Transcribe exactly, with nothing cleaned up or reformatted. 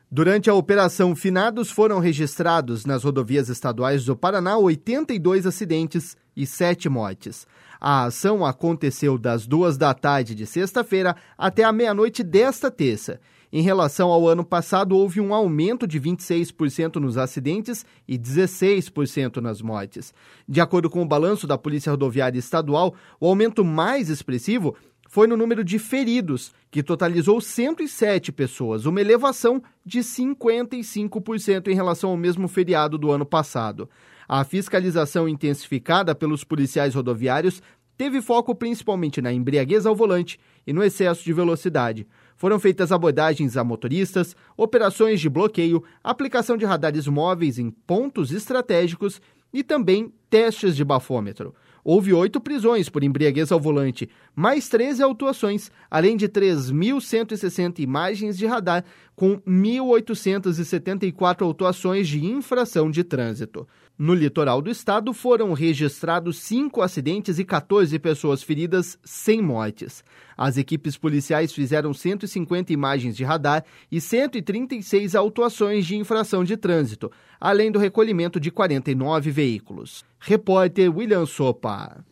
Durante a Operação Finados, foram registrados nas rodovias estaduais do Paraná oitenta e dois acidentes e sete mortes. A ação aconteceu das duas da tarde de sexta-feira até a meia-noite desta terça. Em relação ao ano passado, houve um aumento de vinte e seis por cento nos acidentes e dezesseis por cento nas mortes. De acordo com o balanço da Polícia Rodoviária Estadual, o aumento mais expressivo foi no número de feridos, que totalizou cento e sete pessoas, uma elevação de cinquenta e cinco por cento em relação ao mesmo feriado do ano passado. A fiscalização intensificada pelos policiais rodoviários teve foco principalmente na embriaguez ao volante e no excesso de velocidade. Foram feitas abordagens a motoristas, operações de bloqueio, aplicação de radares móveis em pontos estratégicos e também testes de bafômetro. Houve oito prisões por embriaguez ao volante, mais treze autuações, além de três mil cento e sessenta imagens de radar, com mil oitocentas e setenta e quatro autuações de infração de trânsito. No litoral do estado foram registrados cinco acidentes e quatorze pessoas feridas, sem mortes. As equipes policiais fizeram cento e cinquenta imagens de radar e cento e trinta e seis autuações de infração de trânsito, além do recolhimento de quarenta e nove veículos. Repórter William Sopa.